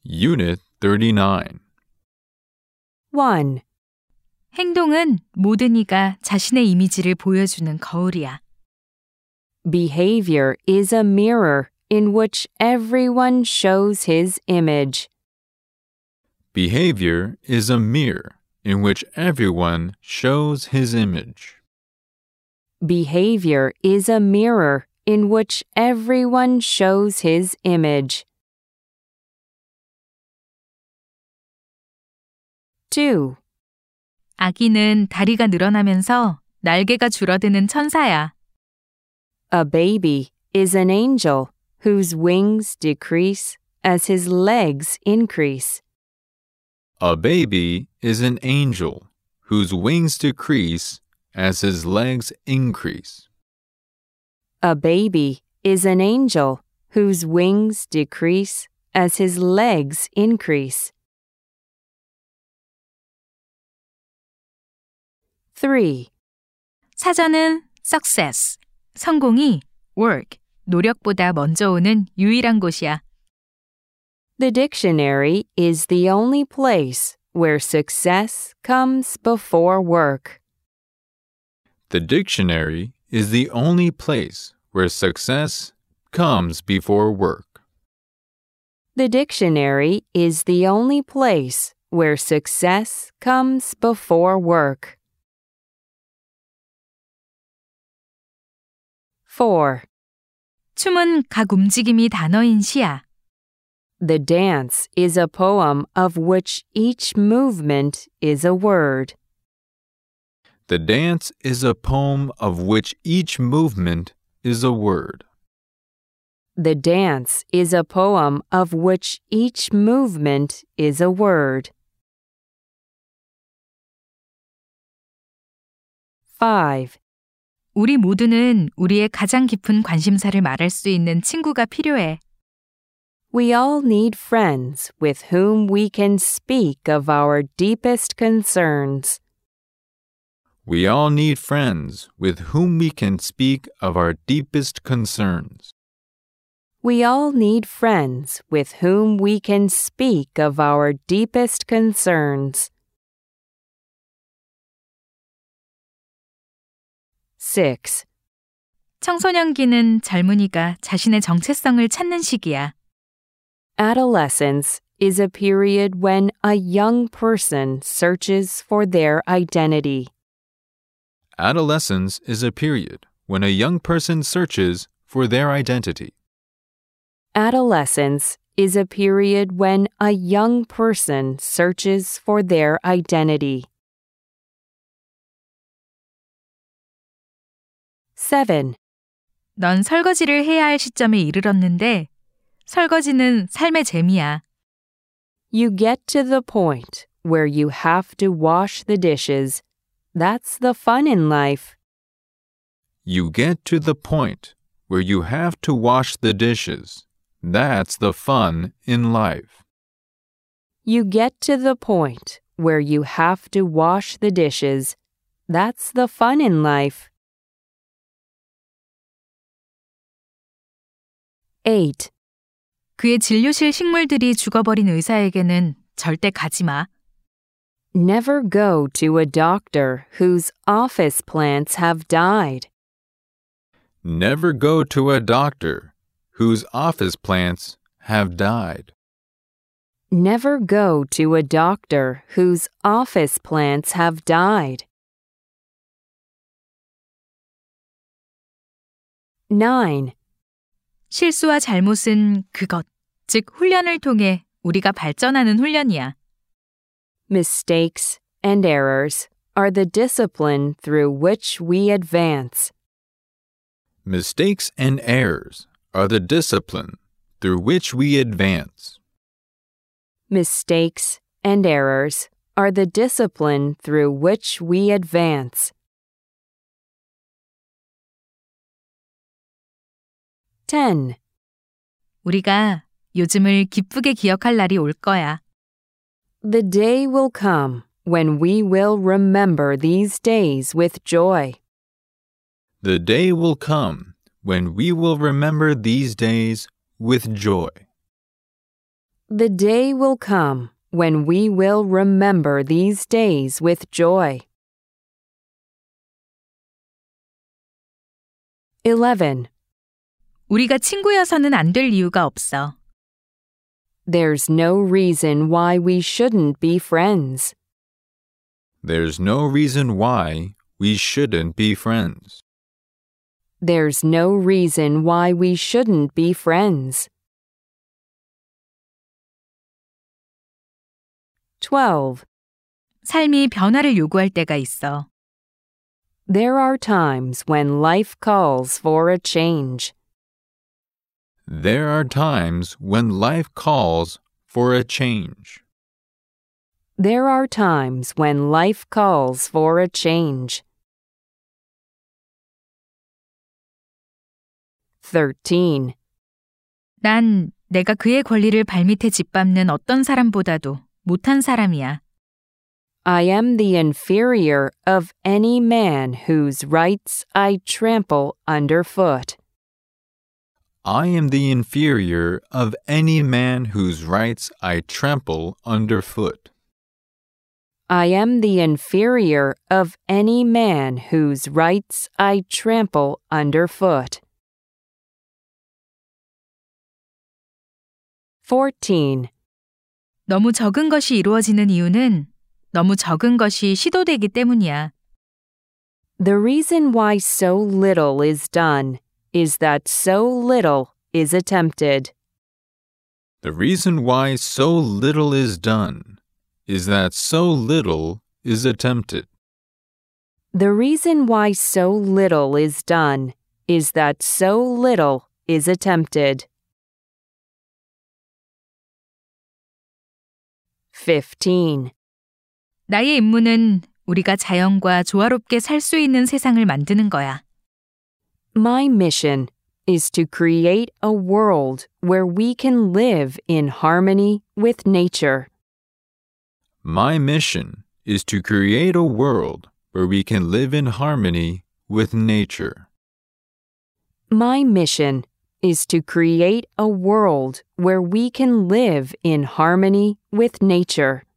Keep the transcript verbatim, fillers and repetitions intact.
Unit thirty-nine. one. 행동은 모든 이가 자신의 이미지를 보여주는 거울이야. Behavior is a mirror in which everyone shows his image. Behavior is a mirror in which everyone shows his image. Behavior is a mirror in which everyone shows his image. two. 아기는 다리가 늘어나면서 날개가 줄어드는 천사야. A baby is an angel whose wings decrease as his legs increase. A baby is an angel whose wings decrease as his legs increase. A baby is an angel whose wings decrease as his legs increase. three. 사전은 success, 성공이 work, 노력보다 먼저 오는 유일한 곳이야. The dictionary is the only place where success comes before work. The dictionary is the only place where success comes before work. The dictionary is the only place where success comes before work. four. 춤은 각 움직임이 단어인 시야. The dance is a poem of which each movement is a word. The dance is a poem of which each movement is a word. The dance is a poem of which each movement is a word. five. 우리 모두는 우리의 가장 깊은 관심사를 말할 수 있는 친구가 필요해. We all need friends with whom we can speak of our deepest concerns. We all need friends with whom we can speak of our deepest concerns. We all need friends with whom we can speak of our deepest concerns. six. 청소년기는 젊은이가 자신의 정체성을 찾는 시기야. Adolescence is a period when a young person searches for their identity. Adolescence is a period when a young person searches for their identity. Adolescence is a period when a young person searches for their identity. seven. 넌 설거지를 해야 할 시점에 이르렀는데 설거지는 삶의 재미야. You get to the point where you have to wash the dishes. That's the fun in life. You get to the point where you have to wash the dishes. That's the fun in life. You get to the point where you have to wash the dishes. That's the fun in life. eight. 그의 진료실 식물들이 죽어버린 의사에게는 절대 가지 마. Never go to a doctor whose office plants have died. Never go to a doctor whose office plants have died. Never go to a doctor whose office plants have died. nine. 실수와 잘못은 그것, 즉 훈련을 통해 우리가 발전하는 훈련이야. Mistakes and errors are the discipline through which we advance. Mistakes and errors are the discipline through which we advance. Mistakes and errors are the discipline through which we advance. ten. 우리가 요즘을 기쁘게 기억할 날이 올 거야. The day will come when we will remember these days with joy. The day will come when we will remember these days with joy. The day will come when we will remember these days with joy. eleven. 우리가 친구여서는 안 될 이유가 없어. There's no reason why we shouldn't be friends. There's no reason why we shouldn't be friends. There's no reason why we shouldn't be friends. twelve. 삶이 변화를 요구할 때가 있어. There are times when life calls for a change. There are times when life calls for a change. There are times when life calls for a change. thirteen. 난 내가 그의 권리를 발밑에 짓밟는 어떤 사람보다도 못한 사람이야. I am the inferior of any man whose rights I trample underfoot. I am the inferior of any man whose rights I trample underfoot. I am the inferior of any man whose rights I trample underfoot. fourteen. 너무 적은 것이 이루어지는 이유는 너무 적은 것이 시도되기 때문이야. The reason why so little is done is that so little is attempted. The reason why so little is done is that so little is attempted. The reason why so little is done is that so little is attempted. fifteen. 나의 임무는 우리가 자연과 조화롭게 살 수 있는 세상을 만드는 거야. My mission is to create a world where we can live in harmony with nature. My mission is to create a world where we can live in harmony with nature. My mission is to create a world where we can live in harmony with nature.